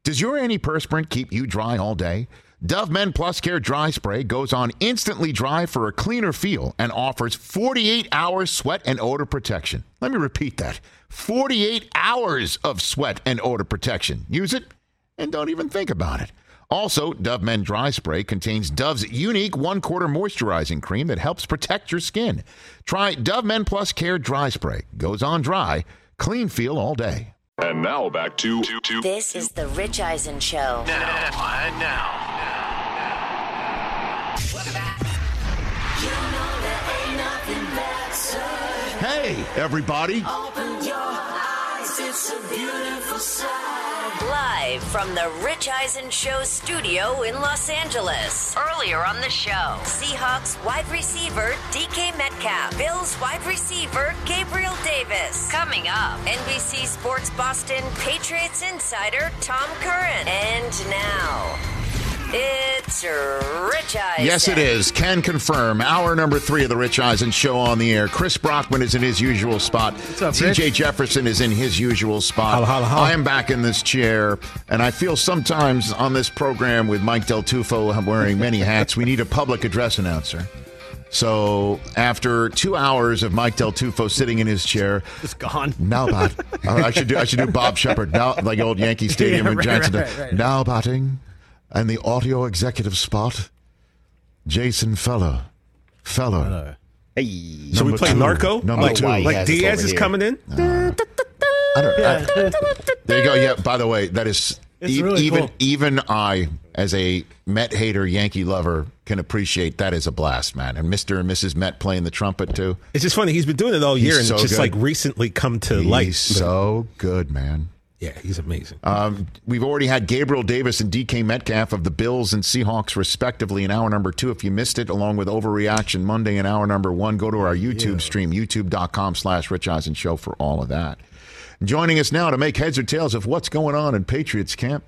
Does your antiperspirant keep you dry all day? Dove Men Plus Care Dry Spray goes on instantly dry for a cleaner feel and offers 48 hours sweat and odor protection. Let me repeat that. 48 hours of sweat and odor protection. Use it and don't even think about it. Also, Dove Men Dry Spray contains Dove's unique 1/4 moisturizing cream that helps protect your skin. Try Dove Men Plus Care Dry Spray. Goes on dry, clean feel all day. And now back to This is the Rich Eisen Show. Now. Hey, everybody. Open your eyes, it's a beautiful sight. Live from the Rich Eisen Show studio in Los Angeles. Earlier on the show, Seahawks wide receiver DK Metcalf, Bills wide receiver Gabriel Davis. Coming up, NBC Sports Boston Patriots insider Tom Curran. And now, it's Rich Eisen. Yes, it is. Can confirm. Hour number 3 of the Rich Eisen Show on the air. Chris Brockman is in his usual spot. What's up, TJ Rich? Jefferson is in his usual spot. Holla, holla, holla. I am back in this chair, and I feel sometimes on this program with Mike Del Tufo wearing many hats, we need a public address announcer. So after 2 hours of Mike Del Tufo sitting in his chair, It's gone. now bat. I should do Bob Shepard now, like old Yankee Stadium in right, Johnson. right. Now batting, and the audio executive spot, Jason Feller. Hey. So we Number play two. Narco? Number Like, two. Why he like has us Diaz over is here. coming in? I don't, there you go. Yeah. By the way, that is It's really cool. even I, as a Met hater, Yankee lover, can appreciate that is a blast, man. And Mr. and Mrs. Met playing the trumpet too. It's just funny. He's been doing it all year, He's and so it's just good. like recently come to light. He's so good, man. Yeah, he's amazing. We've already had Gabriel Davis and DK Metcalf of the Bills and Seahawks, respectively, in hour number 2. If you missed it, along with Overreaction Monday in hour number 1, go to our YouTube stream, youtube.com/Rich Eisen Show for all of that. Joining us now to make heads or tails of what's going on in Patriots camp.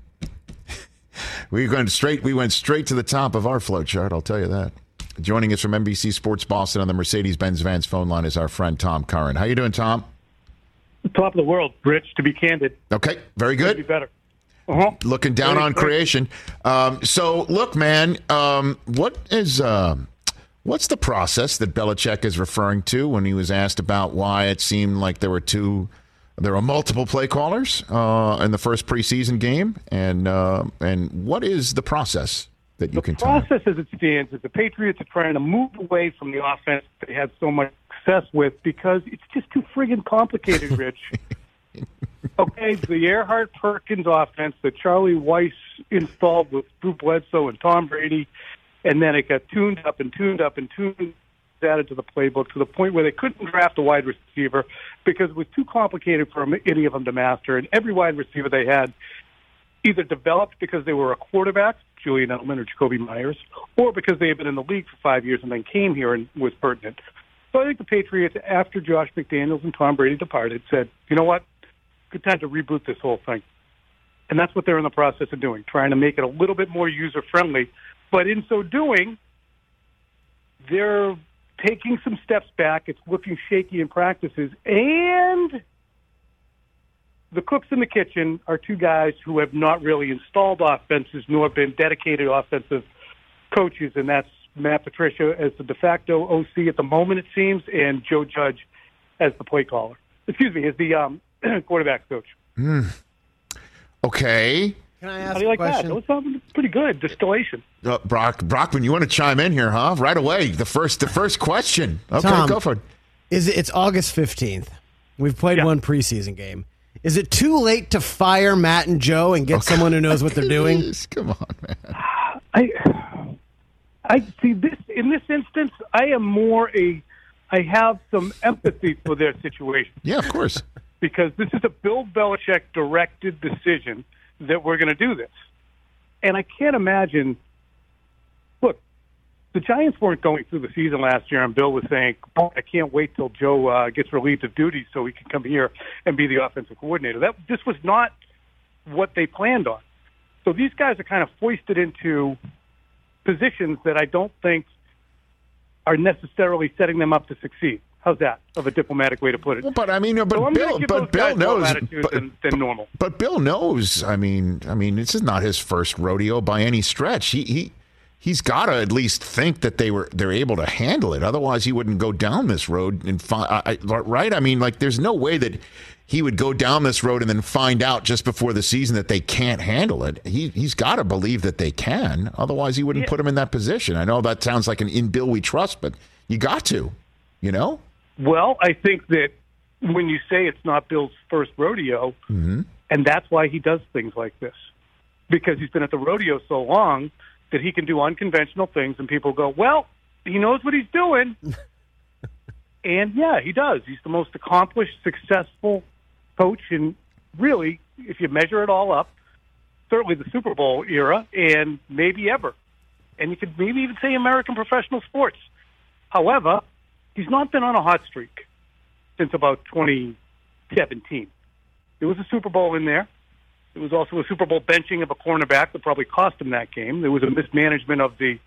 We went straight to the top of our flow chart, I'll tell you that. Joining us from NBC Sports Boston on the Mercedes-Benz Vans phone line is our friend Tom Curran. How you doing, Tom? Top of the world, Rich, to be candid. Okay, very Could be good. better. Looking down Very on good. creation. So, look, man, what's the process that Belichick is referring to when he was asked about why it seemed like there were multiple play callers in the first preseason game, and what is the process that you The can tell me? process as it stands is the Patriots are trying to move away from the offense they had so much success with because it's just too friggin' complicated, Rich. Okay, the Earhart-Perkins offense that Charlie Weiss installed with Drew Bledsoe and Tom Brady, and then it got tuned up added to the playbook to the point where they couldn't draft a wide receiver because it was too complicated for any of them to master, and every wide receiver they had either developed because they were a quarterback, Julian Edelman or Jacoby Myers, or because they had been in the league for 5 years and then came here and was pertinent. So I think the Patriots, after Josh McDaniels and Tom Brady departed, said, you know what, good time to reboot this whole thing. And that's what they're in the process of doing, trying to make it a little bit more user-friendly. But in so doing, they're taking some steps back. It's looking shaky in practices. And the cooks in the kitchen are two guys who have not really installed offenses nor been dedicated offensive coaches, and that's Matt Patricia as the de facto OC at the moment, it seems, and Joe Judge as the play caller. Excuse me, as the quarterback coach. Okay. Can I How ask do you a like that? question? That was something pretty good. Distillation. Brockman, you want to chime in here, huh? Right away. The first question. Okay, Tom, go for it. It's August 15th. We've played Yeah. one preseason game. Is it too late to fire Matt and Joe and get someone who knows what they're doing? Please, come on, man. I see this in this instance. I have some empathy for their situation Yeah, of course. because this is a Bill Belichick directed decision that we're going to do this, and I can't imagine. Look, the Giants weren't going through the season last year, and Bill was saying, "Oh, I can't wait till Joe gets relieved of duty so he can come here and be the offensive coordinator." This was not what they planned on. So these guys are kind of foisted into positions that I don't think are necessarily setting them up to succeed. How's that of a diplomatic way to put it? Well, but I mean, but So I'm Bill, gonna give but those Bill guys more knows. latitude than normal. But Bill knows. I mean, this is not his first rodeo by any stretch. He's got to at least think that they're able to handle it. Otherwise, he wouldn't go down this road and right. I mean, like, there's no way that he would go down this road and then find out just before the season that they can't handle it. He's got to believe that they can. Otherwise, he wouldn't put him in that position. I know that sounds like an in Bill we trust, but you got to, you know? Well, I think that when you say it's not Bill's first rodeo, and that's why he does things like this, because he's been at the rodeo so long that he can do unconventional things, and people go, well, he knows what he's doing. And, yeah, he does. He's the most accomplished, successful coach in, really, if you measure it all up, certainly the Super Bowl era and maybe ever. And you could maybe even say American professional sports. However, he's not been on a hot streak since about 2017. There was a Super Bowl in there. There was also a Super Bowl benching of a cornerback that probably cost him that game. There was a mismanagement of the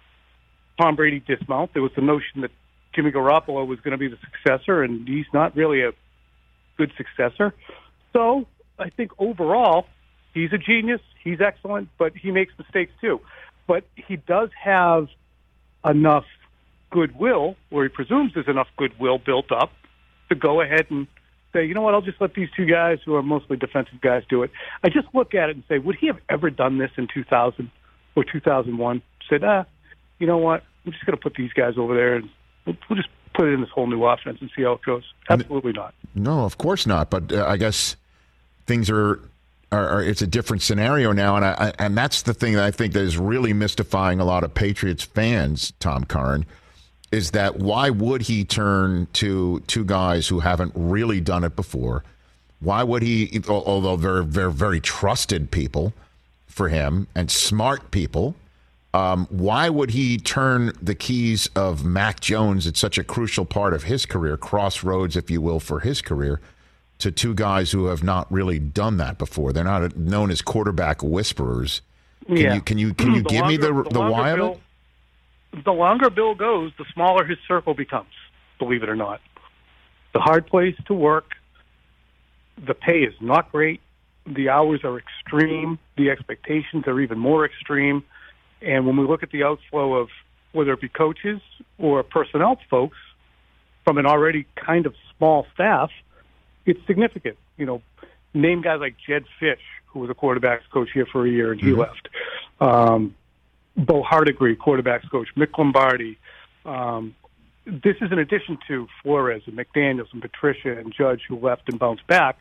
Tom Brady dismount. There was the notion that Jimmy Garoppolo was going to be the successor, and he's not really a good successor. So I think overall, he's a genius. He's excellent, but he makes mistakes too. But he does have enough goodwill, or he presumes there's enough goodwill built up, to go ahead and say, you know what, I'll just let these two guys who are mostly defensive guys do it. I just look at it and say, would he have ever done this in 2000 or 2001? Said, you know what, I'm just going to put these guys over there and we'll just put it in this whole new offense and see how it goes. Absolutely not. No, of course not. But I guess things are it's a different scenario now, and that's the thing that I think that is really mystifying a lot of Patriots fans, Tom Curran, is that why would he turn to two guys who haven't really done it before? Why would he, although they're very trusted people for him and smart people, why would he turn the keys of Mac Jones at such a crucial part of his career, crossroads, if you will, for his career, to two guys who have not really done that before? They're not known as quarterback whisperers. Can you give me the why of it? The longer Bill goes, the smaller his circle becomes, believe it or not. The hard place to work. The pay is not great. The hours are extreme. The expectations are even more extreme. And when we look at the outflow of whether it be coaches or personnel folks from an already kind of small staff, it's significant. You know, name guys like Jed Fish, who was a quarterbacks coach here for a year, and he left. Bo Hardigree, quarterbacks coach, Mick Lombardi. This is in addition to Flores and McDaniels and Patricia and Judge, who left and bounced back.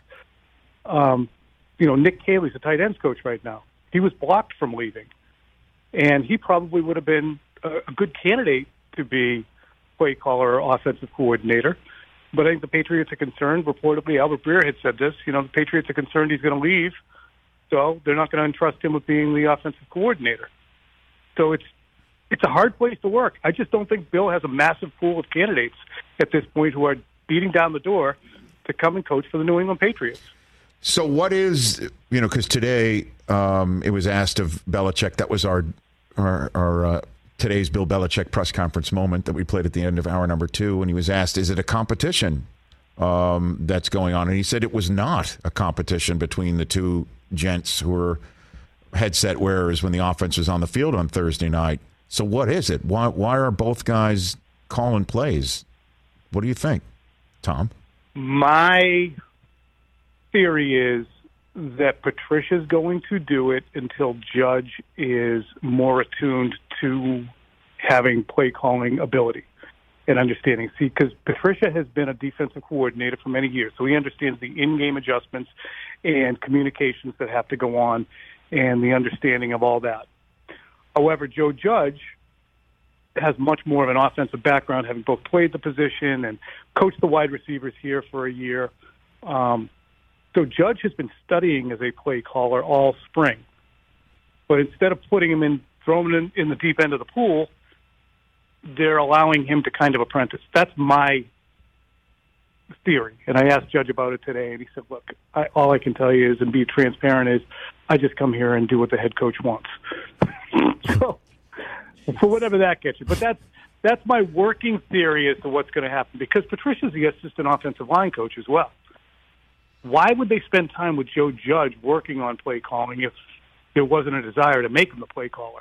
Nick Caley's a tight ends coach right now. He was blocked from leaving. And he probably would have been a good candidate to be play caller or offensive coordinator. But I think the Patriots are concerned. Reportedly, Albert Breer had said this. You know, the Patriots are concerned he's going to leave, so they're not going to entrust him with being the offensive coordinator. So it's a hard place to work. I just don't think Bill has a massive pool of candidates at this point who are beating down the door to come and coach for the New England Patriots. So what is, because today it was asked of Belichick, that was our today's Bill Belichick press conference moment that we played at the end of hour number 2, and he was asked, is it a competition that's going on? And he said it was not a competition between the two gents who were headset wearers when the offense was on the field on Thursday night. So what is it? Why are both guys calling plays? What do you think, Tom? My theory is that Patricia's going to do it until Judge is more attuned to having play calling ability and understanding. See, because Patricia has been a defensive coordinator for many years, so he understands the in-game adjustments and communications that have to go on and the understanding of all that. However, Joe Judge has much more of an offensive background, having both played the position and coached the wide receivers here for a year. So Judge has been studying as a play caller all spring. But instead of putting him in, throwing him in the deep end of the pool, they're allowing him to kind of apprentice. That's my theory. And I asked Judge about it today, and he said, look, all I can tell you is, and be transparent, is I just come here and do what the head coach wants. So, for whatever that gets you. But That's my working theory as to what's going to happen, because Patricia's the assistant offensive line coach as well. Why would they spend time with Joe Judge working on play calling if there wasn't a desire to make him the play caller?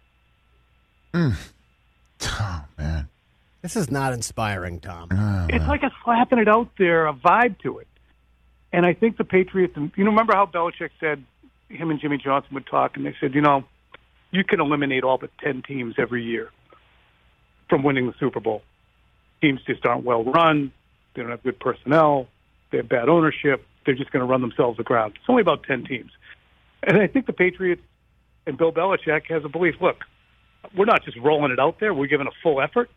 Oh, man. This is not inspiring, Tom. It's like a slapping it out there, a vibe to it. And I think the Patriots, remember how Belichick said him and Jimmy Johnson would talk, and they said, you can eliminate all but 10 teams every year from winning the Super Bowl. Teams just aren't well run. They don't have good personnel. They have bad ownership. They're just going to run themselves aground. It's only about 10 teams. And I think the Patriots and Bill Belichick has a belief, look, we're not just rolling it out there. We're giving a full effort.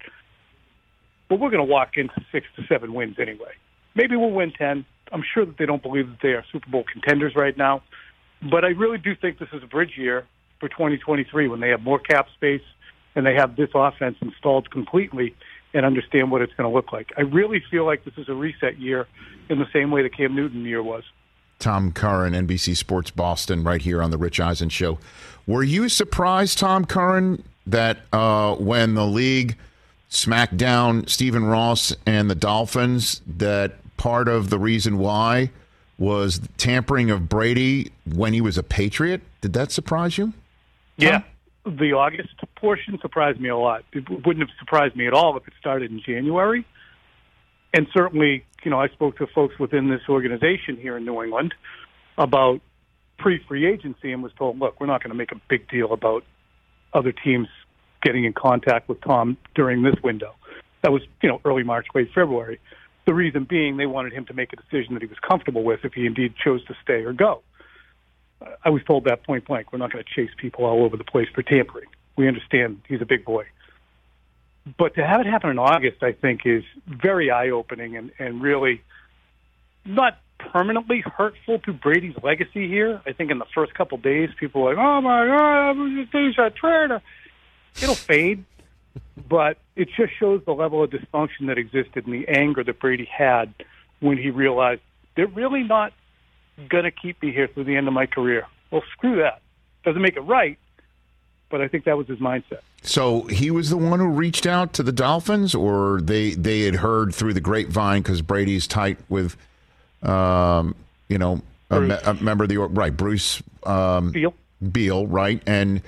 But we're going to walk into 6 to 7 wins anyway. Maybe we'll win 10. I'm sure that they don't believe that they are Super Bowl contenders right now. But I really do think this is a bridge year for 2023 when they have more cap space and they have this offense installed completely and understand what it's going to look like. I really feel like this is a reset year in the same way the Cam Newton year was. Tom Curran, NBC Sports Boston, right here on the Rich Eisen Show. Were you surprised, Tom Curran, that when the league smacked down Stephen Ross and the Dolphins, that part of the reason why was tampering of Brady when he was a Patriot? Did that surprise you? Yeah. The August portion surprised me a lot. It wouldn't have surprised me at all if it started in January. And certainly, I spoke to folks within this organization here in New England about pre-free agency and was told, look, we're not going to make a big deal about other teams getting in contact with Tom during this window. That was, early March, late February. The reason being they wanted him to make a decision that he was comfortable with if he indeed chose to stay or go. I was told that point blank. We're not going to chase people all over the place for tampering. We understand he's a big boy. But to have it happen in August, I think, is very eye-opening and really not permanently hurtful to Brady's legacy here. I think in the first couple of days, people are like, oh, my God, he's a traitor. It'll fade. But it just shows the level of dysfunction that existed and the anger that Brady had when he realized they're really not going to keep me here through the end of my career. Well, screw that. Doesn't make it right, but I think that was his mindset. So he was the one who reached out to the Dolphins, or they had heard through the grapevine because Brady's tight with, a member of the Bruce Beal, right, and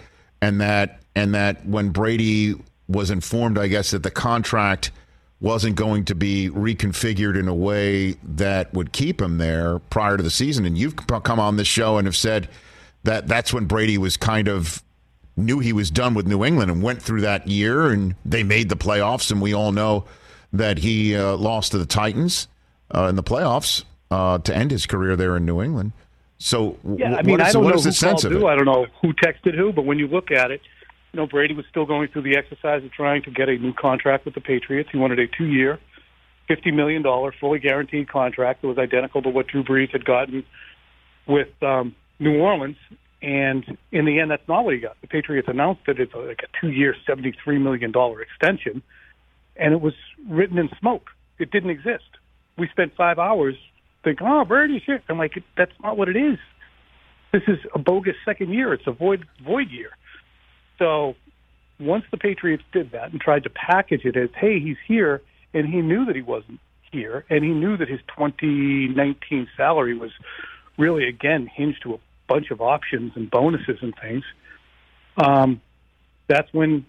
that when Brady was informed, I guess, that the contract wasn't going to be reconfigured in a way that would keep him there prior to the season. And you've come on this show and have said that that's when Brady was kind of knew he was done with New England and went through that year, and they made the playoffs, and we all know that he lost to the Titans in the playoffs to end his career there in New England. So I don't know who called who. I don't know who texted who, but when you look at it, Brady was still going through the exercise of trying to get a new contract with the Patriots. He wanted a 2-year, $50 million, fully guaranteed contract that was identical to what Drew Brees had gotten with New Orleans. And in the end, that's not what he got. The Patriots announced that it's like a 2-year, $73 million extension, and it was written in smoke. It didn't exist. We spent 5 hours thinking, oh, Brady's here. I'm like, that's not what it is. This is a bogus second year. It's a void year. So once the Patriots did that and tried to package it as, hey, he's here, and he knew that he wasn't here, and he knew that his 2019 salary was really, again, hinged to a bunch of options and bonuses and things, that's when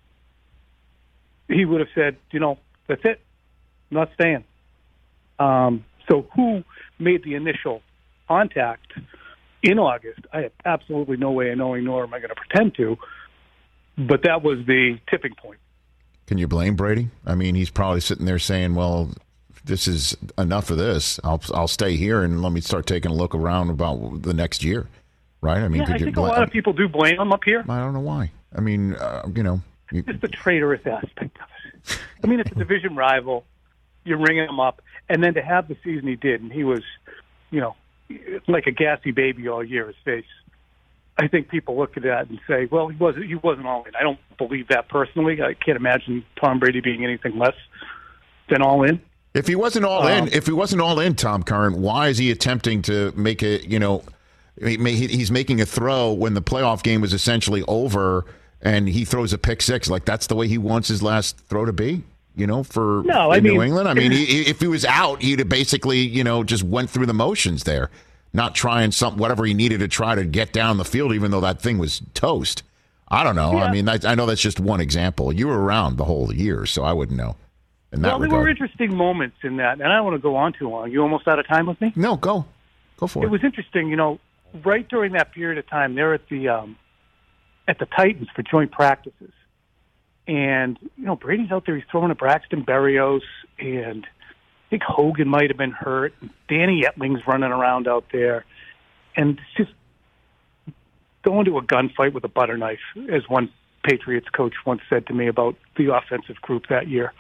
he would have said, that's it. I'm not staying. So who made the initial contact in August? I have absolutely no way of knowing, nor am I going to pretend to. But that was the tipping point. Can you blame Brady? I mean, he's probably sitting there saying, well, this is enough of this. I'll stay here and let me start taking a look around about the next year, right? I mean, I think a lot of people do blame him up here. I don't know why. I mean, Just the traitorous aspect of it. I mean, it's a division rival. You're ringing him up. And then to have the season he did, and he was, like a gassy baby all year, his face. I think people look at that and say, well, he wasn't all in. I don't believe that personally. I can't imagine Tom Brady being anything less than all in. If he wasn't all in, Tom Curran, why is he attempting to make it, he's making a throw when the playoff game was essentially over and he throws a pick six. Like, that's the way he wants his last throw to be, for New England. I mean, if he was out, he'd have basically, just went through the motions there, not trying whatever he needed to try to get down the field, even though that thing was toast. I don't know. Yeah. I mean, I know that's just one example. You were around the whole year, so I wouldn't know. There were interesting moments in that, and I don't want to go on too long. You almost out of time with me? No, go for it. It was interesting, right during that period of time, they're at the Titans for joint practices, and Brady's out there. He's throwing to Braxton Berrios, and I think Hogan might have been hurt. And Danny Etling's running around out there, and it's just going to a gunfight with a butter knife, as one Patriots coach once said to me about the offensive group that year.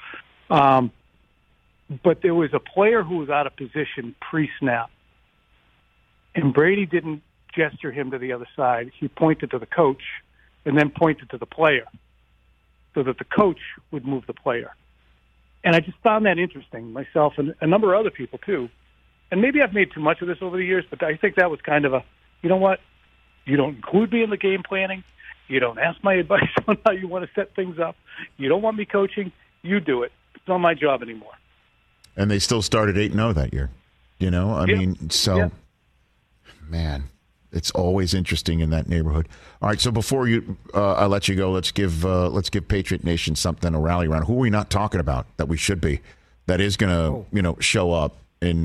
But there was a player who was out of position pre-snap, and Brady didn't gesture him to the other side. He pointed to the coach and then pointed to the player so that the coach would move the player. And I just found that interesting, myself and a number of other people too. And maybe I've made too much of this over the years, but I think that was kind of you know what? You don't include me in the game planning. You don't ask my advice on how you want to set things up. You don't want me coaching. You do it. It's not my job anymore. And they still started 8-0 that year. Man, it's always interesting in that neighborhood. All right, so before I let you go, let's give Patriot Nation something to rally around. Who are we not talking about that we should be? That is going to show up in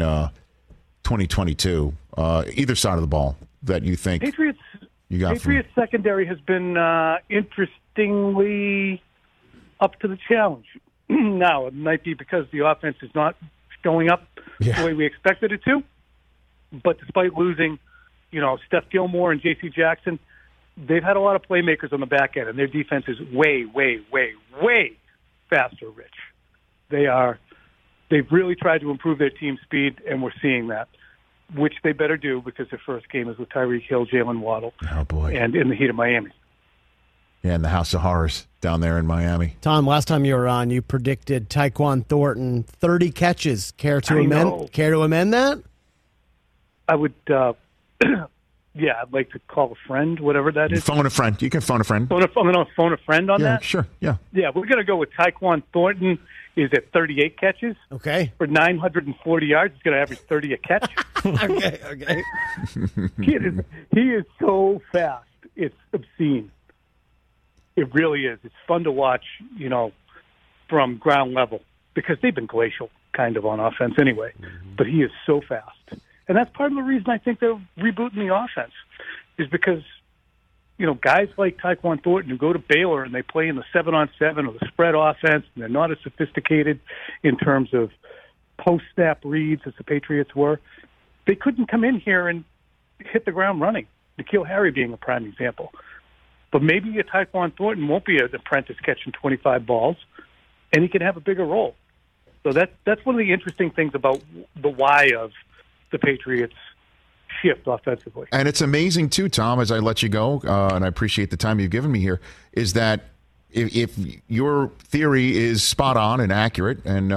2022. Either side of the ball that you think Patriots secondary has been interestingly up to the challenge. Now, it might be because the offense is not showing up the way we expected it to. But despite losing, Steph Gilmore and J.C. Jackson, they've had a lot of playmakers on the back end, and their defense is way, way, way, way faster, Rich. They've really tried to improve their team speed, and we're seeing that, which they better do because their first game is with Tyreek Hill, Jalen Waddle, and in the heat of Miami. Yeah, in the House of Horrors down there in Miami. Tom, last time you were on, you predicted Tyquan Thornton 30 catches. Care to amend that? I would. I'd like to call a friend, whatever that is. Phone a friend. You can phone a friend. I'm going to phone a friend on that. Sure. Yeah. Yeah, we're going to go with Tyquan Thornton. Is at 38 catches. Okay. For 940 yards, he's going to average 30 a catch. Okay. He is so fast. It's obscene. It really is. It's fun to watch, from ground level because they've been glacial kind of on offense anyway. Mm-hmm. But he is so fast. And that's part of the reason I think they're rebooting the offense is because, guys like Tyquan Thornton who go to Baylor and they play in the 7-on-7 or the spread offense, and they're not as sophisticated in terms of post-snap reads as the Patriots were. They couldn't come in here and hit the ground running. N'Keal Harry being a prime example. But maybe a Tyquan Thornton won't be an apprentice catching 25 balls, and he can have a bigger role. So that's one of the interesting things about the why of the Patriots shift offensively. And it's amazing, too, Tom, as I let you go, and I appreciate the time you've given me here, is that if your theory is spot on and accurate, and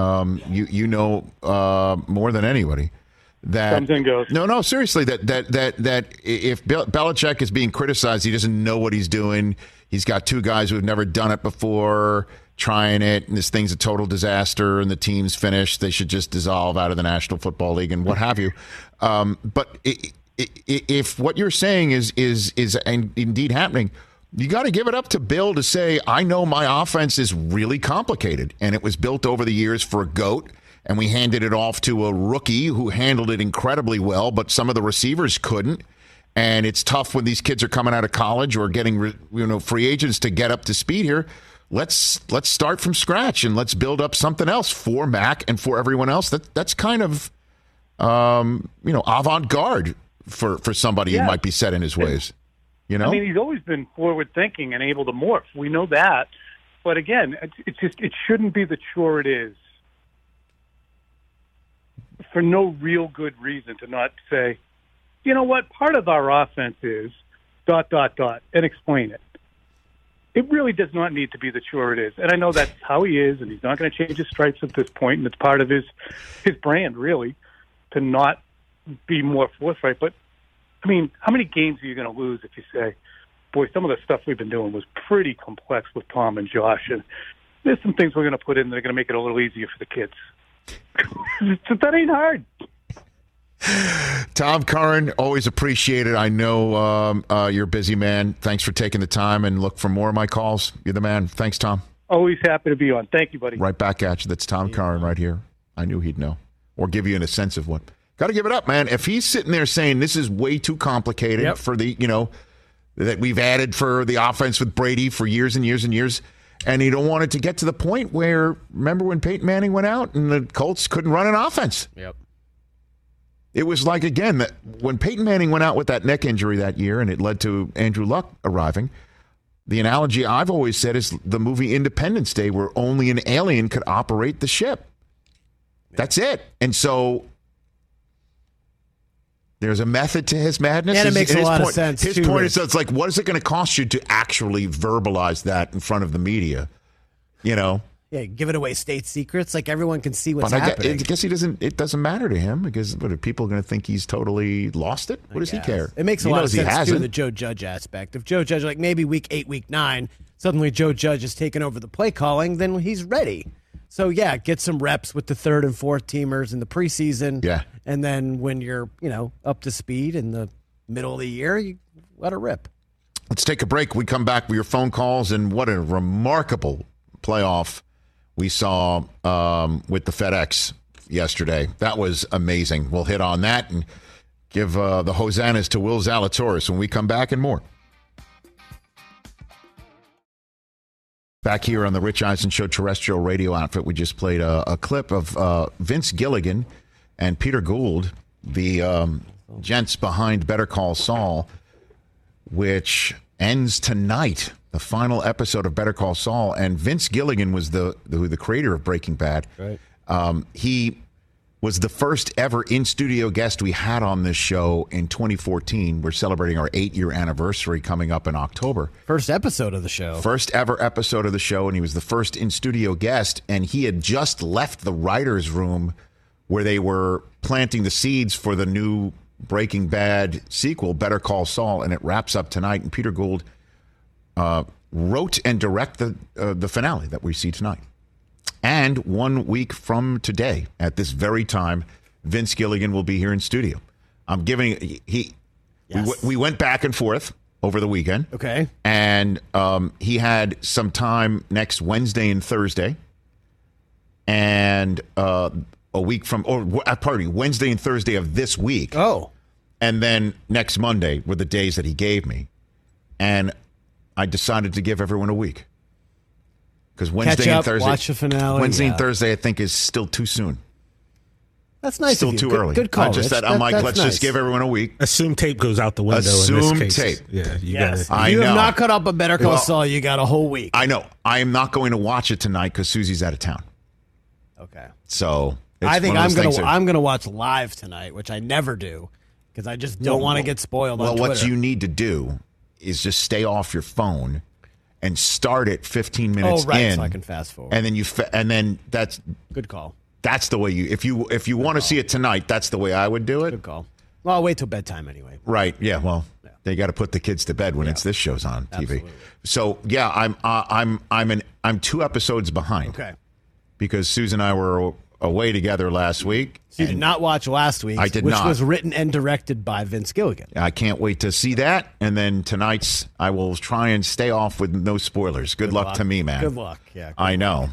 more than anybody, that comes and goes. No, seriously, that if Belichick is being criticized, he doesn't know what he's doing. He's got two guys who have never done it before trying it, and this thing's a total disaster, and the team's finished. They should just dissolve out of the National Football League and what have you. But if what you're saying is indeed happening, you got to give it up to Bill to say, I know my offense is really complicated, and it was built over the years for a GOAT, and we handed it off to a rookie who handled it incredibly well, but some of the receivers couldn't. And it's tough when these kids are coming out of college or getting free agents to get up to speed here. Let's start from scratch and let's build up something else for Mac and for everyone else. That's kind of avant-garde for somebody who might be set in his ways. I mean, he's always been forward-thinking and able to morph. We know that, but again, it shouldn't be the chore it is. For no real good reason to not say, you know what, part of our offense is ... and explain it. It really does not need to be the chore it is. And I know that's how he is, and he's not going to change his stripes at this point, and it's part of his brand, really, to not be more forthright. But, I mean, how many games are you going to lose if you say, boy, some of the stuff we've been doing was pretty complex with Tom and Josh, and there's some things we're going to put in that are going to make it a little easier for the kids. That ain't hard. Tom Curran, always appreciated. I know you're a busy man. Thanks for taking the time, and look for more of my calls. You're the man. Thanks, Tom. Always happy to be on. Thank you, buddy. Right back at you. That's Tom Curran right here. I knew he'd know, or give you a sense of what. Got to give it up, man. If he's sitting there saying this is way too complicated for the, that we've added for the offense with Brady for years and years and years, and you don't want it to get to the point where, remember when Peyton Manning went out and the Colts couldn't run an offense? Yep. It was like, again, that when Peyton Manning went out with that neck injury that year and it led to Andrew Luck arriving, the analogy I've always said is the movie Independence Day, where only an alien could operate the ship. That's it. And so there's a method to his madness. And it makes a lot of sense. His point is, it's like, what is it going to cost you to actually verbalize that in front of the media? Yeah, give it away state secrets. Like, everyone can see what's happening. I guess it doesn't matter to him, because what, are people going to think he's totally lost it? What does he care? It makes a lot of sense, too, the Joe Judge aspect. If Joe Judge, like maybe week 8, week 9, suddenly Joe Judge has taken over the play calling, then he's ready. So, yeah, get some reps with the third and fourth teamers in the preseason. Yeah. And then when you're, up to speed in the middle of the year, you let it rip. Let's take a break. We come back with your phone calls, and what a remarkable playoff we saw with the FedEx yesterday. That was amazing. We'll hit on that and give the hosannas to Will Zalatoris when we come back, and more. Back here on the Rich Eisen Show terrestrial radio outfit, we just played a clip of Vince Gilligan and Peter Gould, the gents behind Better Call Saul, which ends tonight. The final episode of Better Call Saul, and Vince Gilligan was the creator of Breaking Bad. Right. He was the first ever in-studio guest we had on this show in 2014. We're celebrating our 8-year anniversary coming up in October. First episode of the show. First ever episode of the show, and he was the first in-studio guest, and he had just left the writer's room where they were planting the seeds for the new Breaking Bad sequel, Better Call Saul, and it wraps up tonight, and Peter Gould wrote and directed the finale that we see tonight. And 1 week from today, at this very time, Vince Gilligan will be here in studio. I'm giving we went back and forth over the weekend. Okay. And he had some time next Wednesday and Thursday, and a week from, Wednesday and Thursday of this week. Oh. And then next Monday were the days that he gave me. And I decided to give everyone a week. Because Wednesday and Thursday, watch the finale. Wednesday and Thursday, I think, is still too soon. That's nice. Still too early. Good call. I'm like, let's just give everyone a week. Assume tape goes out the window. Assume in this case. tape. Yeah, Yes. I you know. have not caught up on Better Call Saul. You got a whole week. I know. I am not going to watch it tonight because Susie's out of town. Okay. So I think I'm gonna watch live tonight, which I never do because I just don't want to get spoiled. Well, on Twitter. what you need to do is just stay off your phone and start it 15 minutes in, so I can fast forward. and then that's good call. That's the way if you want to see it tonight, that's the way I would do it. Good call. Well, I'll wait till bedtime anyway. Right? Yeah. Well, they got to put the kids to bed when it's this show's on TV. Absolutely. So yeah, I'm 2 episodes behind. Okay. Because Susan and I were away together last week. So you did not watch last week's, I did which not. was written and directed by Vince Gilligan. I can't wait to see that. And then tonight's, I will try and stay off with no spoilers. Good luck to me, man. Good luck. Yeah. I know.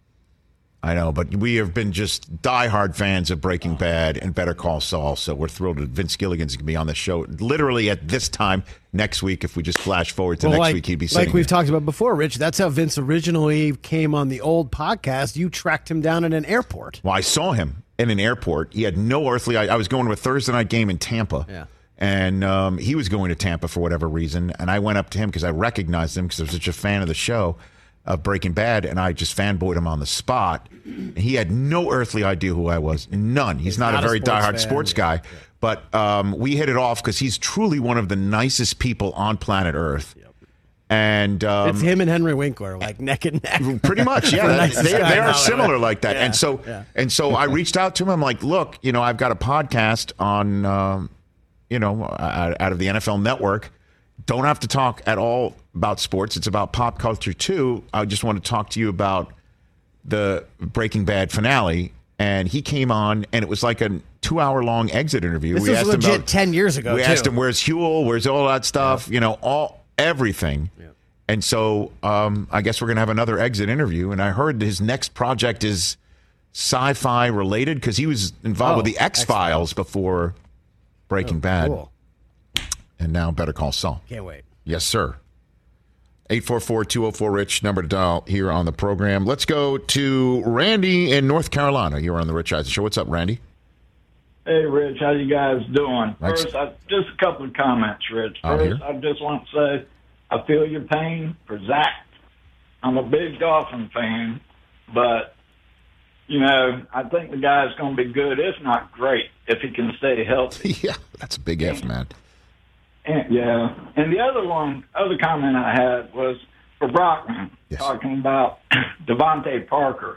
But we have been just diehard fans of Breaking Bad and Better Call Saul, so we're thrilled that Vince Gilligan's going to be on the show literally at this time next week. If we just flash forward to next week, he'd be sitting like we've there. talked about before, Rich. That's how Vince originally came on the old podcast. You tracked him down at an airport. Well, I saw him in an airport. He had no earthly. I was going to a Thursday night game in Tampa. Yeah. And he was going to Tampa for whatever reason. And I went up to him because I recognized him because I was such a fan of the show, of Breaking Bad. And I just fanboyed him on the spot. And he had no earthly idea who I was. None. He's not a very diehard sports guy. Yeah. But we hit it off because he's truly one of the nicest people on planet Earth. Yep. And it's him and Henry Winkler, like neck and neck. Pretty much, yeah. They are similar like that. Yeah. And so I reached out to him. I'm like, look, I've got a podcast on, out of the NFL Network. don't have to talk at all about sports. It's about pop culture, too. I just want to talk to you about the Breaking Bad finale. And he came on, and it was like a 2-hour-long exit interview. This was legit 10 years ago, We asked him, where's Huel? Where's all that stuff? Yeah. Everything. Yeah. And so I guess we're going to have another exit interview. And I heard his next project is sci-fi related because he was involved with the X-Files before Breaking Bad. Cool. And now Better Call Saul. Can't wait. Yes, sir. 844-204-RICH, number to dial here on the program. Let's go to Randy in North Carolina. You're on the Rich Eisen Show. What's up, Randy? Hey, Rich. How you guys doing? Thanks. First, just a couple of comments, Rich. First, I just want to say I feel your pain for Zach. I'm a big Dolphin fan, but, I think the guy's going to be good, if not great, if he can stay healthy. Yeah, that's a big F, man. And the other comment I had was for Brockman, talking about Devontae Parker,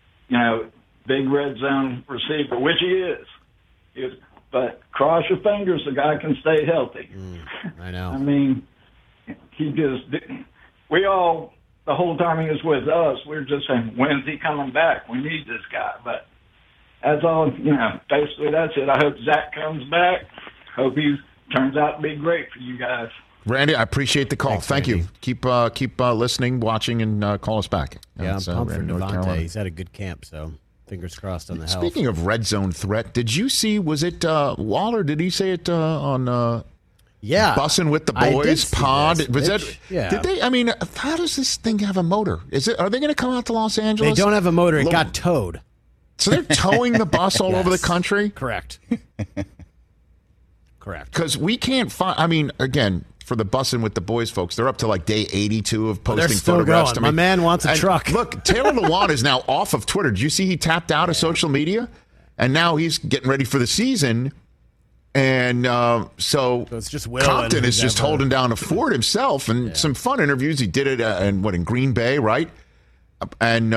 big red zone receiver, which he is. But cross your fingers, the guy can stay healthy. I know. I mean, the whole time he was with us, we were just saying, when's he coming back? We need this guy. But that's all, basically that's it. I hope Zach comes back. Hope he turns out to be great for you guys. Randy, I appreciate the call. Thanks, Thank Randy. you. Keep listening, watching, and call us back. Yeah, That's, I'm pumped for Randy, North Devontae. Carolina. He's had a good camp, so fingers crossed on the health. Speaking of red zone threat, did you see, was it Waller? Did he say it on yeah, Bussing with the I did Boys see pod? this, Was Rich. that? Yeah. Did they? I mean, how does this thing have a motor? Are they going to come out to Los Angeles? They don't have a motor. It Look- got towed. So they're towing the bus all over the Yes. country? Correct. Correct. Because we can't find. I mean, again, for the Bussing with the Boys folks, they're up to like day 82 of posting they're still photographs going. to me. My man wants a And truck. Look, Taylor Lewan is now off of Twitter. Did you see he tapped out of social media? And now he's getting ready for the season. And so it's just Will Compton and is just whoever. holding down a fort himself. And some fun interviews. He did it in Green Bay, right? And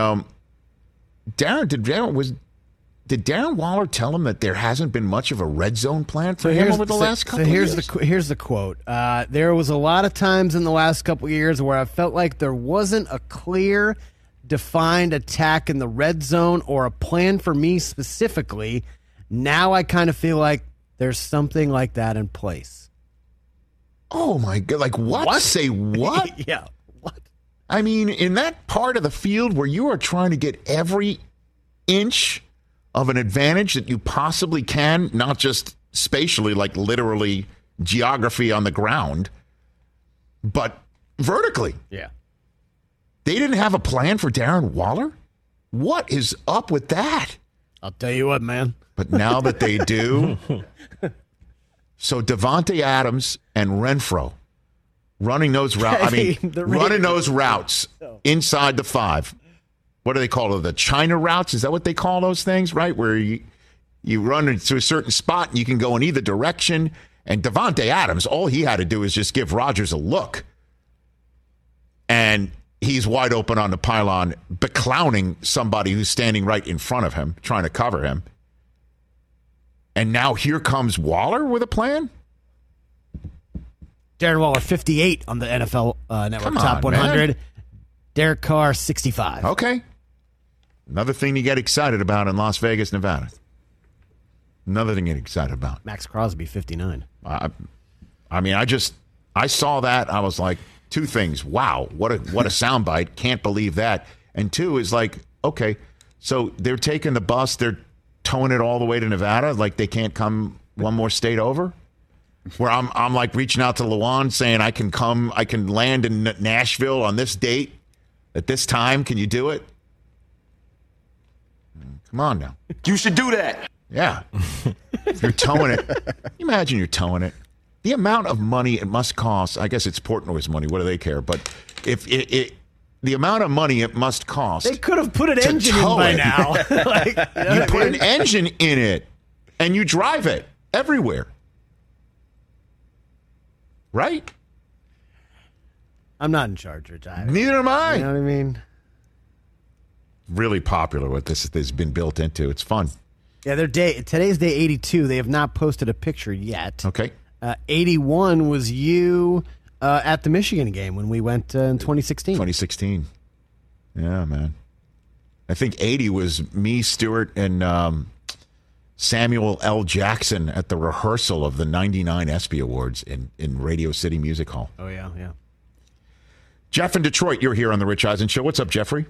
did Darren Waller tell him that there hasn't been much of a red zone plan for him over the last couple of years? Here's the quote. There was a lot of times in the last couple of years where I felt like there wasn't a clear, defined attack in the red zone or a plan for me specifically. Now I kind of feel like there's something like that in place. Oh, my God. Like what? Say what? Yeah. What? I mean, in that part of the field where you are trying to get every inch of an advantage that you possibly can, not just spatially, like literally geography on the ground, but vertically. Yeah. They didn't have a plan for Darren Waller? What is up with that? I'll tell you what, man. But now that they do, so Devontae Adams and Renfro running those routes. I mean, running those routes inside the 5. What do they call it? The China routes? Is that what they call those things, right? Where you run into a certain spot and you can go in either direction. And Devontae Adams, all he had to do is just give Rodgers a look. And he's wide open on the pylon, beclowning somebody who's standing right in front of him, trying to cover him. And now here comes Waller with a plan? Darren Waller, 58 on the NFL Network Come Top on, 100. man. Derek Carr, 65. Okay. Another thing to get excited about in Las Vegas, Nevada. Another thing to get excited about. Max Crosby, 59. I mean, I saw that. I was like, 2 things. Wow, what a soundbite. Can't believe that. And 2 is like, okay, so they're taking the bus. They're towing it all the way to Nevada. Like they can't come one more state over. Where I'm like reaching out to Lewan saying I can land in Nashville on this date at this time. Can you do it? Come on now. You should do that. Yeah. If you're towing it. Imagine you're towing it. The amount of money it must cost, I guess it's Portnoy's money. What do they care? But if the amount of money it must cost. They could have put an to engine in tow by it. now. Like, you know You what I put mean? an engine in it and you drive it everywhere. Right? I'm not in charge, Rich. Neither am I. You know what I mean? Really popular what this has been built into. It's fun. Yeah, today's day 82. They have not posted a picture yet. Okay. 81 was you, at the Michigan game when we went in 2016. 2016. Yeah, man. I think 80 was me, Stewart, and Samuel L. Jackson at the rehearsal of the 99 ESPY Awards in Radio City Music Hall. Oh, yeah. Jeff in Detroit, you're here on the Rich Eisen Show. What's up, Jeffrey?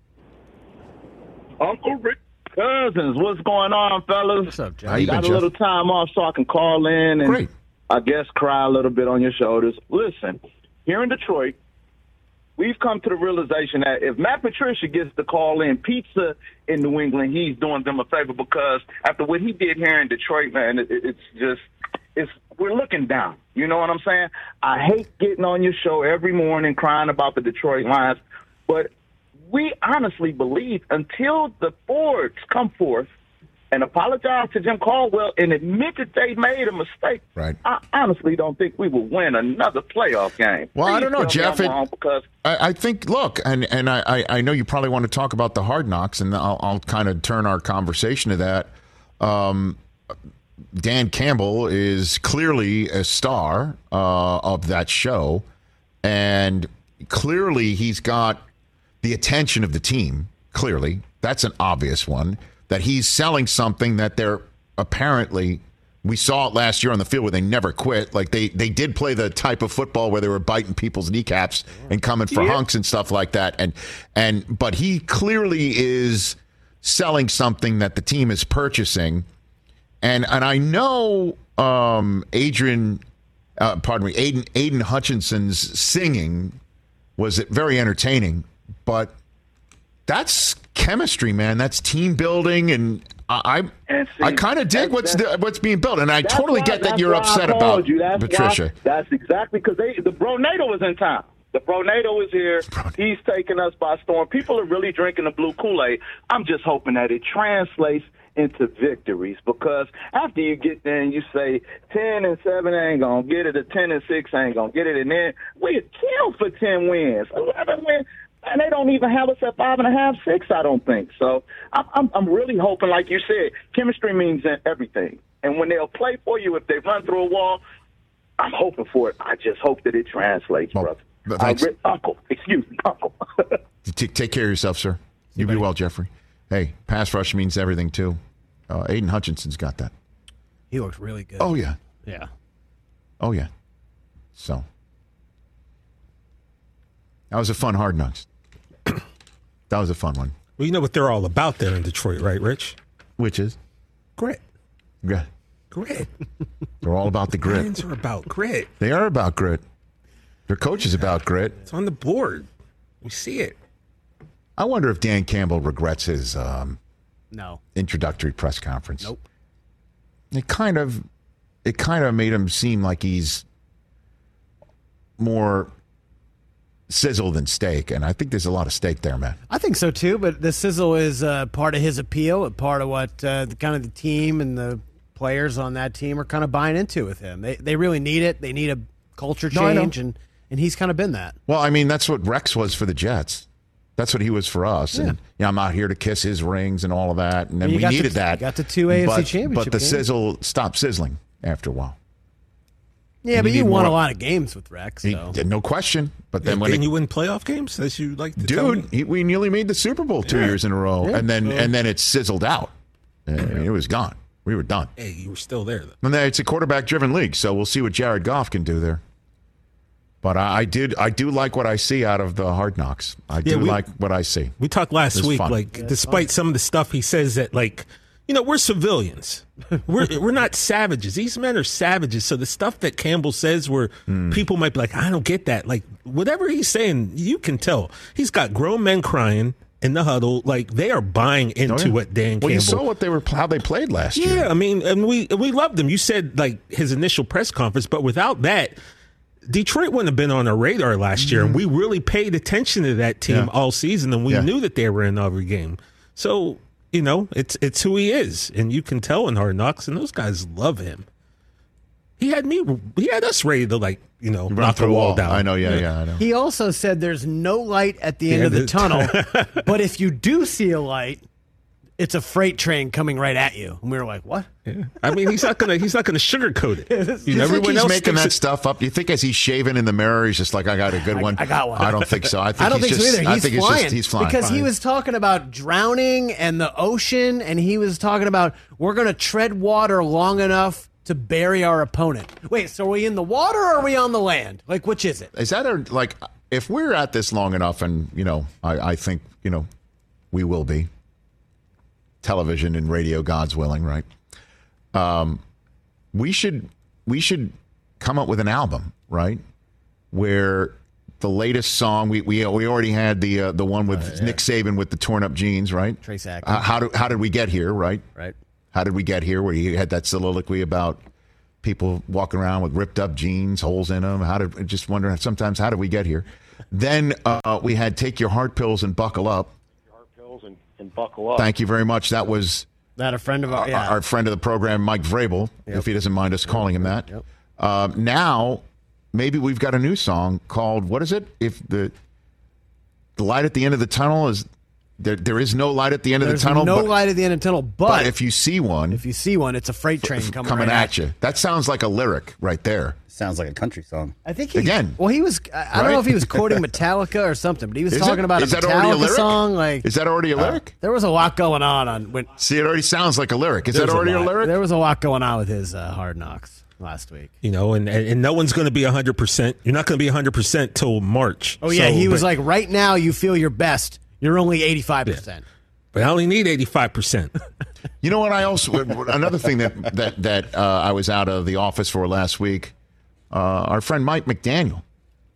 Uncle Rick Cousins, what's going on, fellas? What's up, Jeff? How you been, Got a Jeff? little time off so I can call in and Great. I guess cry a little bit on your shoulders. Listen, here in Detroit, we've come to the realization that if Matt Patricia gets the call in pizza in New England, he's doing them a favor because after what he did here in Detroit, man, we're looking down. You know what I'm saying? I hate getting on your show every morning crying about the Detroit Lions, but we honestly believe until the Fords come forth and apologize to Jim Caldwell and admit that they made a mistake, Right. I honestly don't think we will win another playoff game. Well, I Please don't know, tell me Jeff. I'm wrong because I think, look, and I know you probably want to talk about the Hard Knocks, and I'll kind of turn our conversation to that. Dan Campbell is clearly a star of that show, and clearly he's got the attention of the team. Clearly, that's an obvious one, that he's selling something that they're apparently, we saw it last year on the field where they never quit. Like they did play the type of football where they were biting people's kneecaps and coming for hunks and stuff like that. But he clearly is selling something that the team is purchasing. And I know Aiden Hutchinson's singing was very entertaining, but that's chemistry, man. That's team building, and I kind of dig what's being built, and I totally get that you're upset about Patricia. That's exactly because the Bronado is in town. The Bronado is here. He's taking us by storm. People are really drinking the blue Kool-Aid. I'm just hoping that it translates into victories, because after you get there and you say 10-7 ain't gonna get it, or 10-6 ain't gonna get it, and then we're killed for 10 wins, 11 wins. And they don't even have us at 5.5, 6, I don't think. So I'm really hoping, like you said, chemistry means everything. And when they'll play for you, if they run through a wall, I'm hoping for it. I just hope that it translates, brother. Uncle. Take care of yourself, sir. You be well, Jeffrey. Hey, pass rush means everything, too. Aiden Hutchinson's got that. He looked really good. Oh, yeah. Yeah. Oh, yeah. So, that was a fun Hard Knocks. That was a fun one. Well, you know what they're all about there in Detroit, right, Rich? Which is? Grit. Grit. Grit. They're all about the grit. Lions are about grit. They are about grit. Their coach is about grit. It's on the board. We see it. I wonder if Dan Campbell regrets his No. introductory press conference. Nope. It kind of made him seem like he's more sizzle than steak, and I think there's a lot of steak there, man. I think so too, but the sizzle is part of his appeal, part of what the kind of the team and the players on that team are kind of buying into with him. They really need it. They need a culture change, and he's kind of been that. Well, I mean, that's what Rex was for the Jets. That's what he was for us. Yeah. And I'm out here to kiss his rings and all of that, and then we needed that. Got the 2 AFC championship but the games. sizzle stopped sizzling after a while. Yeah, and but you won a lot of games with Rex. So. No question. But then when you win playoff games, as you like to tell me? We nearly made the Super Bowl 2 years in a row, and then it sizzled out. It was gone. We were done. Hey, you were still there, though. And it's a quarterback-driven league, so we'll see what Jared Goff can do there. But I do like what I see out of the Hard Knocks. I like what I see. We talked last week, fun. Despite some of the stuff he says that, we're civilians. We're not savages. These men are savages. So the stuff that Campbell says where people might be like, I don't get that. Like, whatever he's saying, you can tell. He's got grown men crying in the huddle. Like, they are buying into what Dan Campbell. Well, you saw how they played last year. Yeah, I mean, and we loved him. You said, his initial press conference, but without that, Detroit wouldn't have been on our radar last year, and we really paid attention to that team all season, and we knew that they were in every game. So, it's who he is, and you can tell in Hard Knocks, and those guys love him. He had us ready to knock the wall down. I know, I know. He also said there's no light at the end of the tunnel, but if you do see a light, it's a freight train coming right at you. And we were like, what? Yeah. I mean, he's not gonna sugarcoat it. You think he's making that stuff up? You think as he's shaving in the mirror, he's just like, I got a good one? I got one. I don't think so. I don't think so either. He's flying. Because he was talking about drowning and the ocean, and he was talking about we're going to tread water long enough to bury our opponent. Wait, so are we in the water or are we on the land? Like, which is it? Is that like, if we're at this long enough, and, I think, we will be. Television and radio, God's willing, right? We should come up with an album, right? Where the latest song we already had the one with Nick Saban with the torn up jeans, right? Trace Atkins. How did we get here, right? Right. How did we get here? Where you had that soliloquy about people walking around with ripped up jeans, holes in them. Just wondering sometimes how did we get here? Then we had Take Your Heart Pills and Buckle Up. And buckle up. Thank you very much. That was a friend of our friend of the program, Mike Vrabel, if he doesn't mind us calling him that. Yep. Now, maybe we've got a new song called, what is it? If the light at the end of the tunnel is, there is no light at the end of the tunnel. There's no light at the end of the tunnel, but if you see one, it's a freight train coming at you. That sounds like a lyric right there. Sounds like a country song. I think Well, he was. I don't know if he was quoting Metallica or something, but he was talking about a Metallica song. Like, is that already a lyric? There was a lot going on. See, it already sounds like a lyric. Is that already a lyric? There was a lot going on with his Hard Knocks last week. And no one's going to be 100%. You're not going to be 100% till March. Oh yeah, he was like, right now you feel your best. You're only 85%. Yeah. But I only need 85%. You know what? Another thing that I was out of the office for last week. Our friend Mike McDaniel,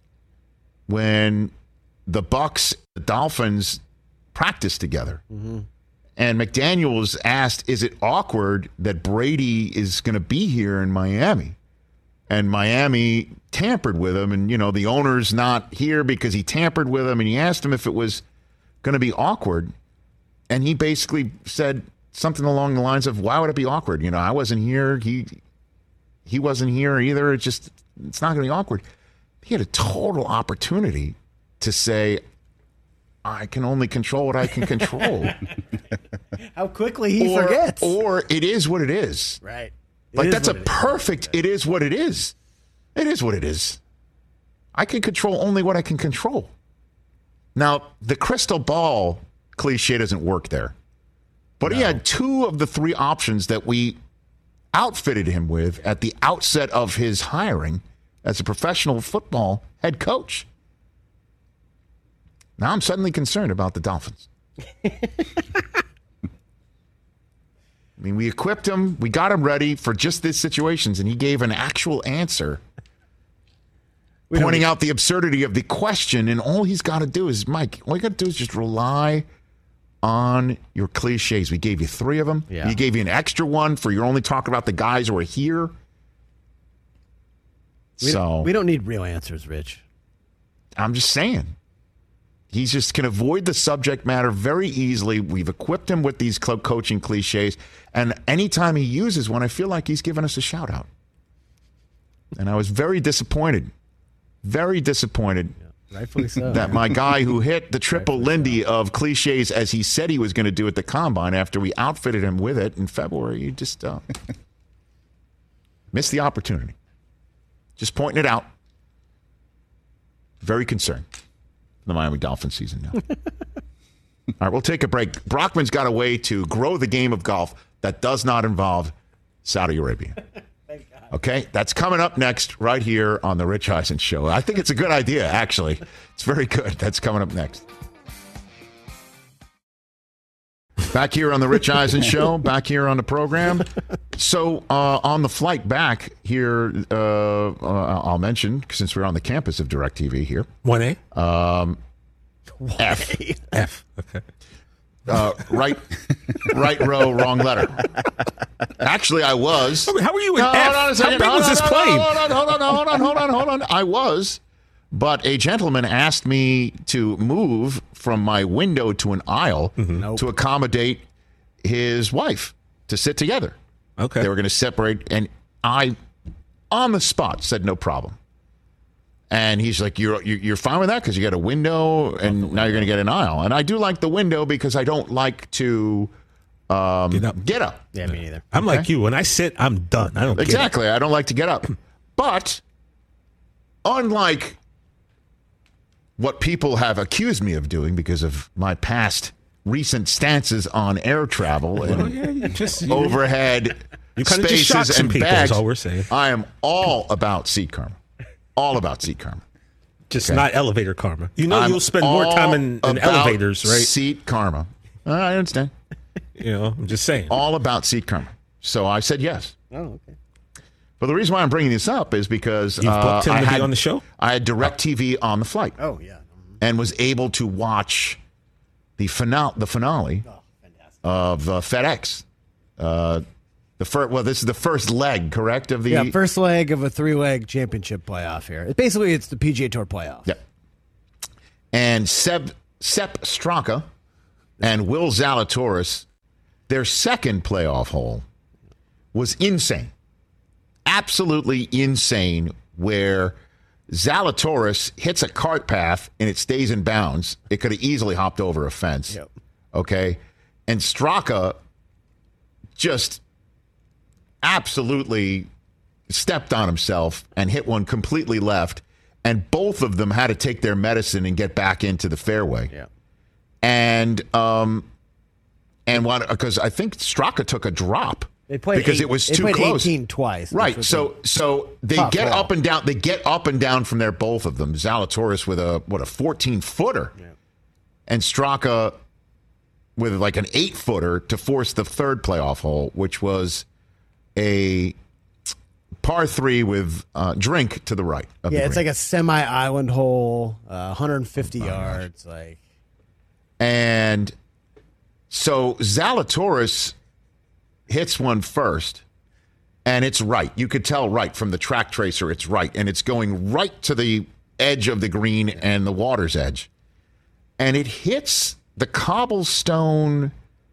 when the Bucs, the Dolphins practiced together, and McDaniel was asked, "Is it awkward that Brady is going to be here in Miami?" And Miami tampered with him, and the owner's not here because he tampered with him. And he asked him if it was going to be awkward, and he basically said something along the lines of, "Why would it be awkward? I wasn't here. He wasn't here either. It's not going to be awkward." He had a total opportunity to say, "I can only control what I can control." How quickly he forgets. Or it is what it is. Right. That's a perfect, it is what it is. It is what it is. I can control only what I can control. Now, the crystal ball cliche doesn't work there. But he had 2 of the 3 options that we outfitted him with at the outset of his hiring as a professional football head coach. Now I'm suddenly concerned about the Dolphins. I mean, we equipped him, we got him ready for just these situations, and he gave an actual answer pointing out the absurdity of the question, and all he's got to do is, Mike, all you got to do is just rely on your cliches. We gave you 3 of them. Yeah. We gave you an extra one for you're only talking about the guys who are here. We don't need real answers, Rich. I'm just saying. He just can avoid the subject matter very easily. We've equipped him with these coaching cliches, and anytime he uses one, I feel like he's giving us a shout out. And I was very disappointed. Very disappointed. Yeah, rightfully so. That my guy who hit the triple Lindy of cliches as he said he was going to do at the Combine after we outfitted him with it in February, he just missed the opportunity. Just pointing it out. Very concerned. The Miami Dolphins season now. All right, we'll take a break. Brockman's got a way to grow the game of golf that does not involve Saudi Arabia. Okay, that's coming up next right here on the Rich Eisen Show. I think it's a good idea, actually. It's very good. That's coming up next. Back here on the Rich Eisen Show, back here on the program. So on the flight back here, I'll mention, since we're on the campus of DirecTV here. 1A? F. F. Okay. Right row, wrong letter. Actually, I was. How were you in F? Hold on a second. How big was this plane? Hold on. I was. But a gentleman asked me to move from my window to an aisle to accommodate his wife to sit together. Okay. They were going to separate, and I, on the spot, said no problem. And he's like, "You're fine with that because you got a window, and now you're going to get an aisle." And I do like the window because I don't like to Get up. Yeah, me neither. I'm like you. When I sit, I'm done. I don't Exactly. I don't like to get up. But unlike what people have accused me of doing because of my past recent stances on air travel and overhead spaces and bags, all we're saying. I am all about seat karma. All about seat karma. Just not elevator karma. You'll spend more time in elevators, right? Seat karma. I understand. I'm just saying. All about seat karma. So I said yes. Oh, okay. But the reason why I'm bringing this up is because You've booked him to be on the show? I had DirecTV on the flight. Oh, yeah. And was able to watch the finale of FedEx. This is the first leg, correct? First leg of a 3-leg championship playoff here. Basically, it's the PGA Tour playoff. Yeah. And Sepp Straka and Will Zalatoris, their second playoff hole was insane. Absolutely insane, where Zalatoris hits a cart path and it stays in bounds. It could have easily hopped over a fence. Yep. Okay? And Straka just absolutely stepped on himself and hit one completely left. And both of them had to take their medicine and get back into the fairway. Yeah. And because I think Straka took a drop. They played because it was too close. 18 twice. Right. So they get up and down. They get up and down from there, both of them. Zalatoris with a 14-footer. Yeah. And Straka with like an 8-footer to force the third playoff hole, which was a par 3 with drink to the right. It's like a semi-island hole, 150 yards. And so Zalatoris hits one first, and it's right. You could tell right from the track tracer it's right, and it's going right to the edge of the green and the water's edge. And it hits the cobblestone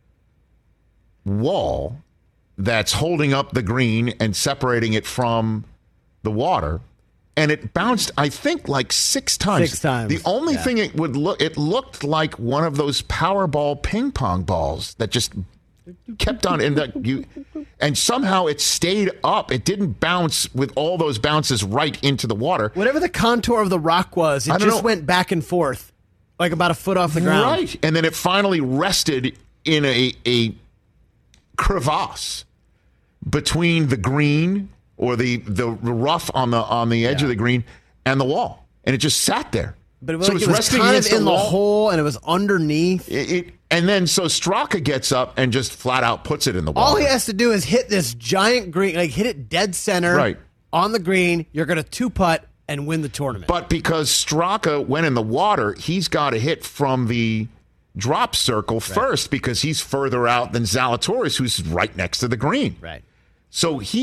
wall that's holding up the green and separating it from the water. And it bounced, I think, like 6 times. 6 times. The only thing it looked like one of those Powerball ping pong balls that just kept on and somehow it stayed up. It didn't bounce with all those bounces right into the water. Whatever the contour of the rock was, it just went back and forth, like about a foot off the ground. Right. And then it finally rested in a crevasse between the green or the rough on the edge of the green and the wall. And it just sat there. But it was resting kind of in the hole, and it was underneath. And then so Straka gets up and just flat out puts it in the water. All he has to do is hit this giant green, hit it dead center on the green. You're going to 2-putt and win the tournament. But because Straka went in the water, he's got to hit from the drop circle first because he's further out than Zalatoris, who's right next to the green. Right. So this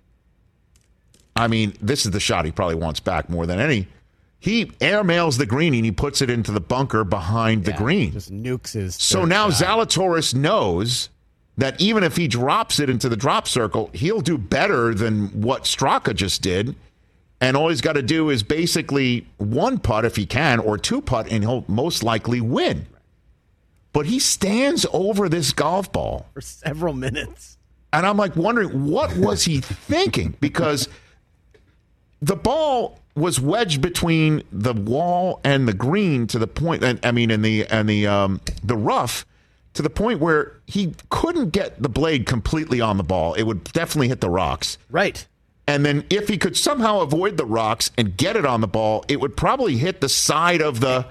is the shot he probably wants back more than any. He airmails the green and he puts it into the bunker behind the green. Just nukes his. So now Zalatoris knows that even if he drops it into the drop circle, he'll do better than what Straka just did. And all he's got to do is basically 1-putt if he can, or 2-putt, and he'll most likely win. But he stands over this golf ball for several minutes. And I'm wondering, what was he thinking? Because the ball was wedged between the wall and the green to the point, and the rough, to the point where he couldn't get the blade completely on the ball. It would definitely hit the rocks. Right. And then if he could somehow avoid the rocks and get it on the ball, it would probably hit the side of the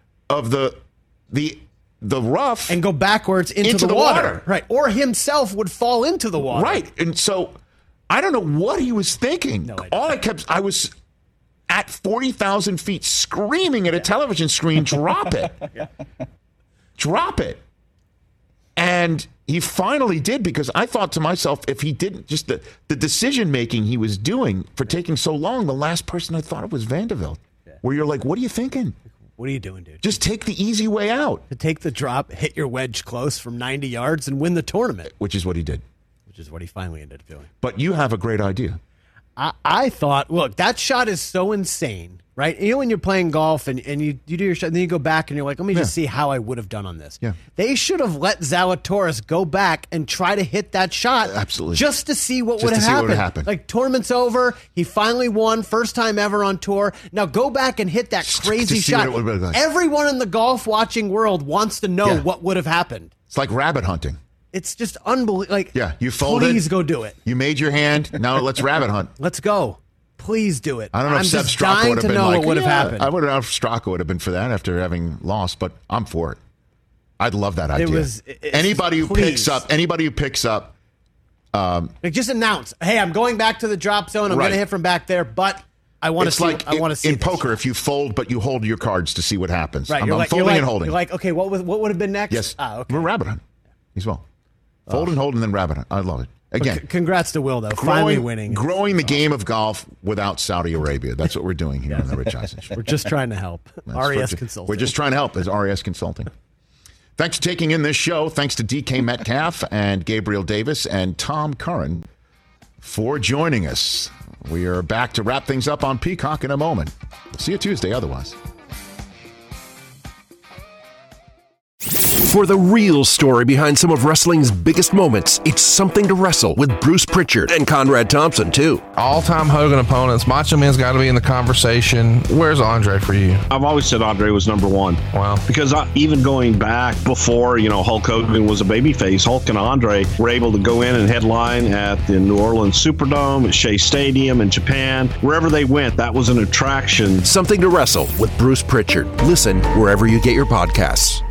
rough and go backwards into the water. Right. Or himself would fall into the water. Right. And so I don't know what he was thinking. No idea. I was at 40,000 feet screaming at a television screen, drop it. Drop it. And he finally did, because I thought to myself, if he didn't, just the decision-making he was doing for taking so long, the last person I thought of was Vanderbilt, where you're like, what are you thinking? What are you doing, dude? Just take the easy way out. To take the drop, hit your wedge close from 90 yards, and win the tournament. Which is what he did. Which is what he finally ended up doing. But you have a great idea. I thought, look, that shot is so insane, right? You know when you're playing golf and you do your shot, and then you go back and you're like, let me just see how I would have done on this. Yeah. They should have let Zalatoris go back and try to hit that shot. Absolutely. Just to see what would have happened. Like, tournament's over. He finally won. First time ever on tour. Now go back and hit that crazy shot. Like. Everyone in the golf watching world wants to know what would have happened. It's like rabbit hunting. It's just unbelievable. Like, you folded. Please go do it. You made your hand. Now let's rabbit hunt. Let's go. Please do it. I don't know if Seb Straka would have been like, what would have happened. I wouldn't know if Straka would have been for that after having lost, but I'm for it. I'd love that idea. Anybody who picks up, like, just announce, hey, I'm going back to the drop zone. I'm going to hit from back there, but I want to see. I want to see in poker. If you fold, but you hold your cards to see what happens. Right, I'm folding and holding. You're like, okay, what would have been next? Yes, okay. We're rabbit hunt as well. Fold and hold, and then rabbit hunt. I love it. Again, congrats to Will, though. Finally winning. Growing the game of golf without Saudi Arabia. That's what we're doing here on the Rich Eisen Show. We're just trying to help. RES Consulting. We're just trying to help as RES Consulting. Thanks for taking in this show. Thanks to DK Metcalf and Gabriel Davis and Tom Curran for joining us. We are back to wrap things up on Peacock in a moment. We'll see you Tuesday otherwise. For the real story behind some of wrestling's biggest moments, it's Something to Wrestle with Bruce Pritchard and Conrad Thompson, too. All-time Hogan opponents. Macho Man's got to be in the conversation. Where's Andre for you? I've always said Andre was number one. Wow. Because even going back before, Hulk Hogan was a babyface, Hulk and Andre were able to go in and headline at the New Orleans Superdome, at Shea Stadium in Japan. Wherever they went, that was an attraction. Something to Wrestle with Bruce Pritchard. Listen wherever you get your podcasts.